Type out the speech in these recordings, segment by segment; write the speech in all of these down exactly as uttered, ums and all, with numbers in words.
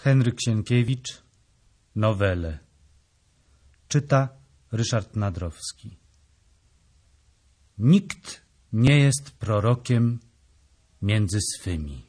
Henryk Sienkiewicz, Nowele. Czyta Ryszard Nadrowski. Nikt nie jest prorokiem między swymi.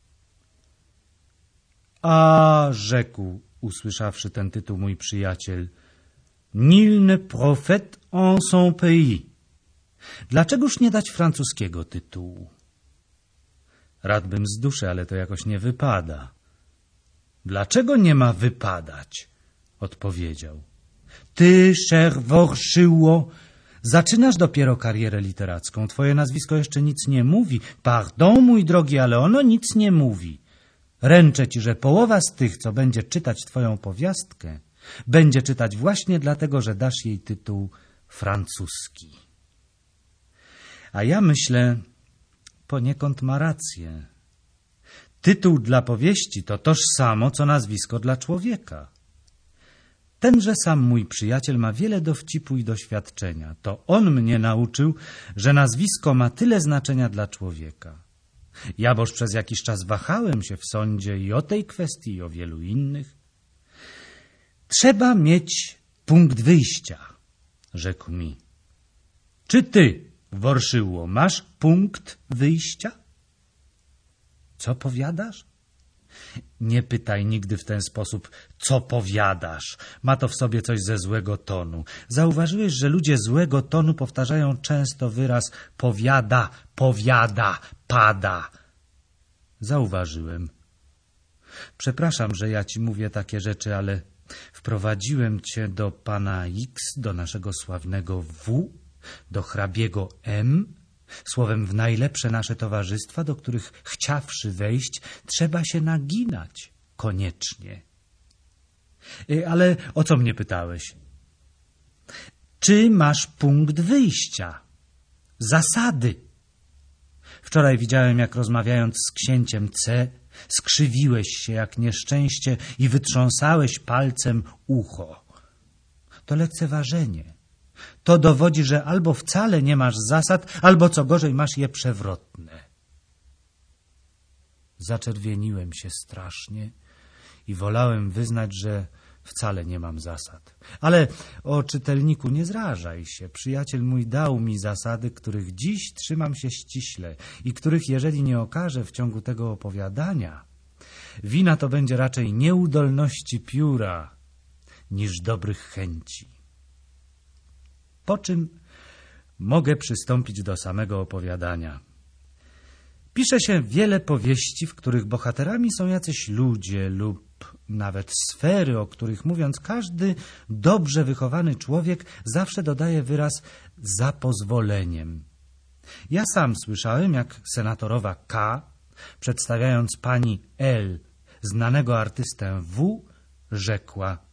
A, rzekł, usłyszawszy ten tytuł mój przyjaciel, nul ne prophète en son pays. Dlaczegoż nie dać francuskiego tytułu? Radbym z duszy, ale to jakoś nie wypada. Dlaczego nie ma wypadać? Odpowiedział. Ty, cher Worszyło, zaczynasz dopiero karierę literacką. Twoje nazwisko jeszcze nic nie mówi. Pardon, mój drogi, ale ono nic nie mówi. Ręczę ci, że połowa z tych, co będzie czytać twoją powiastkę, będzie czytać właśnie dlatego, że dasz jej tytuł francuski. A ja myślę, poniekąd ma rację. Tytuł dla powieści to toż samo, co nazwisko dla człowieka. Tenże sam mój przyjaciel ma wiele dowcipu i doświadczenia. To on mnie nauczył, że nazwisko ma tyle znaczenia dla człowieka. Ja boż przez jakiś czas wahałem się w sądzie i o tej kwestii, i o wielu innych. Trzeba mieć punkt wyjścia, rzekł mi. Czy ty, Worszyło, masz punkt wyjścia? Co powiadasz? Nie pytaj nigdy w ten sposób, co powiadasz. Ma to w sobie coś ze złego tonu. Zauważyłeś, że ludzie złego tonu powtarzają często wyraz powiada, powiada, pada. Zauważyłem. Przepraszam, że ja ci mówię takie rzeczy, ale wprowadziłem cię do pana X, do naszego sławnego W, do hrabiego M, słowem w najlepsze nasze towarzystwa, do których chciawszy wejść, trzeba się naginać koniecznie. Ale o co mnie pytałeś? Czy masz punkt wyjścia? Zasady. Wczoraj widziałem, jak rozmawiając z księciem C, skrzywiłeś się jak nieszczęście i wytrząsałeś palcem ucho. To lekceważenie. To dowodzi, że albo wcale nie masz zasad, albo co gorzej masz je przewrotne. Zaczerwieniłem się strasznie i wolałem wyznać, że wcale nie mam zasad. Ale o czytelniku nie zrażaj się. Przyjaciel mój dał mi zasady, których dziś trzymam się ściśle i których, jeżeli nie okażę w ciągu tego opowiadania, wina to będzie raczej nieudolności pióra niż dobrych chęci. Po czym mogę przystąpić do samego opowiadania. Pisze się wiele powieści, w których bohaterami są jacyś ludzie lub nawet sfery, o których mówiąc każdy dobrze wychowany człowiek zawsze dodaje wyraz za pozwoleniem. Ja sam słyszałem, jak senatorowa K, przedstawiając pani L, znanego artystę W, rzekła: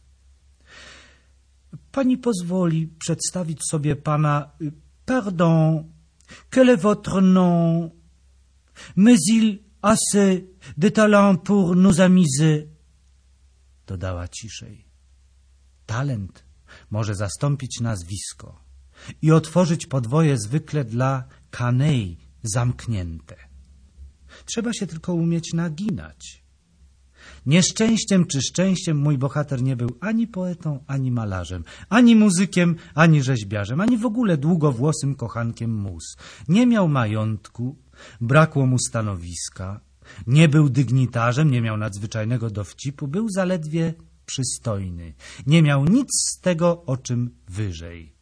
Pani pozwoli przedstawić sobie pana... Pardon, quel est votre nom? Mais il a assez de talent pour nous amuser. Dodała ciszej. Talent może zastąpić nazwisko i otworzyć podwoje zwykle dla kanej zamknięte. Trzeba się tylko umieć naginać. Nieszczęściem czy szczęściem mój bohater nie był ani poetą, ani malarzem, ani muzykiem, ani rzeźbiarzem, ani w ogóle długowłosym kochankiem mus. Nie miał majątku, brakło mu stanowiska, nie był dygnitarzem, nie miał nadzwyczajnego dowcipu, był zaledwie przystojny. Nie miał nic z tego, o czym wyżej.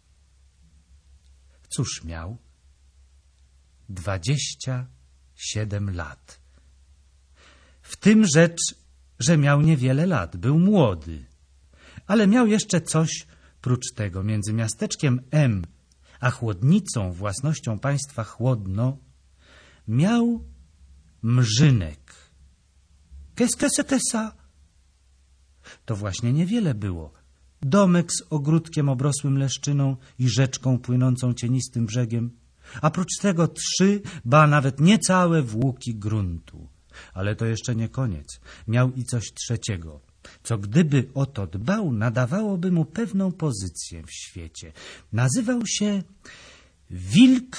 Cóż miał? Dwadzieścia siedem lat. W tym rzecz, że miał niewiele lat, był młody, ale miał jeszcze coś prócz tego. Między miasteczkiem M a Chłodnicą, własnością państwa Chłodno, miał mrzynek. Qu'est-ce que c'était ça? To właśnie niewiele było. Domek z ogródkiem obrosłym leszczyną i rzeczką płynącą cienistym brzegiem, a prócz tego trzy, ba nawet niecałe włóki gruntu. Ale to jeszcze nie koniec. Miał i coś trzeciego, co gdyby o to dbał, nadawałoby mu pewną pozycję w świecie. Nazywał się Wilk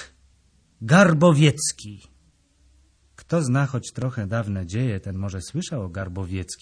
Garbowiecki. Kto zna choć trochę dawne dzieje, ten może słyszał o Garbowieckim.